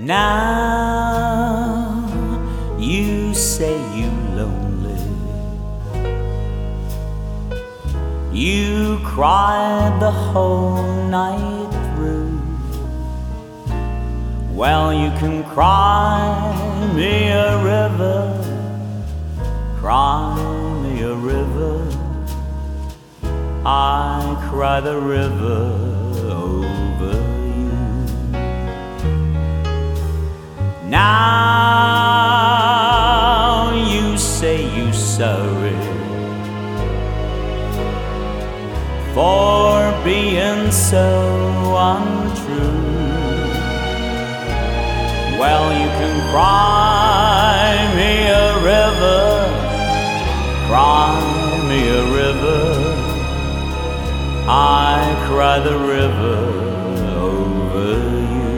Now you say you lonely. You cried the whole night through. Well, you can cry me a river, cry me a river. I cry the river over you. Now you say you're sorry for being so untrue. Well, you can cry me a river, cry me a river. I cry the river over you.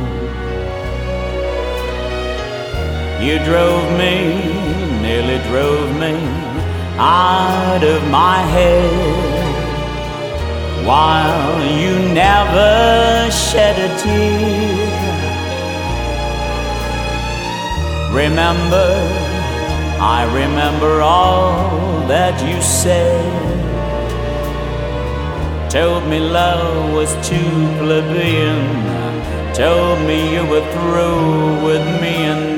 You drove me, nearly drove me out of my head, while you never shed a tear. Remember, I remember all that you said. Told me love was too plebeian, told me you were through with me. And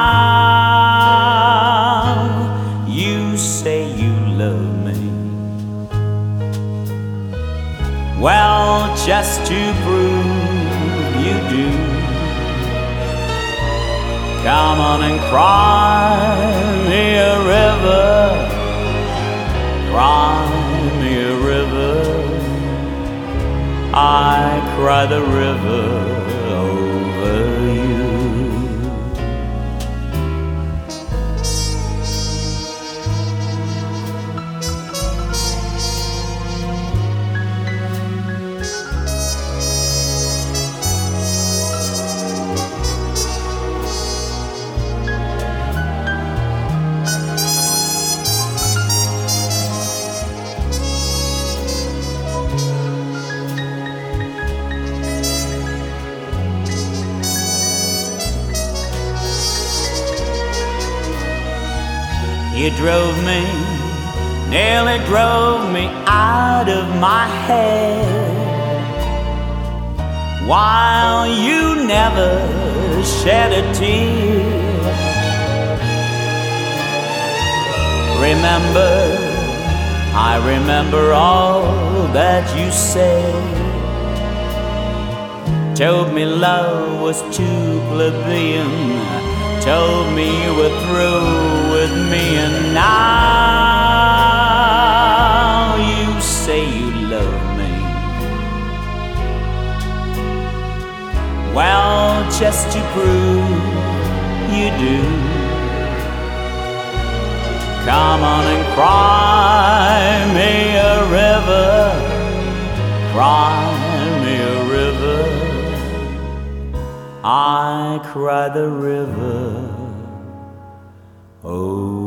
now you say you love me. Well, just to prove you do, come on and cry me a river, cry me a river. I cry the river over you. You drove me, nearly drove me out of my head, while you never shed a tear. Remember, I remember all that you said. Told me love was too plebeian, told me you were through with me. And now you say you love me. Well, just to prove you do, come on and cry me a river, cry me a river. I cry the river. Oh.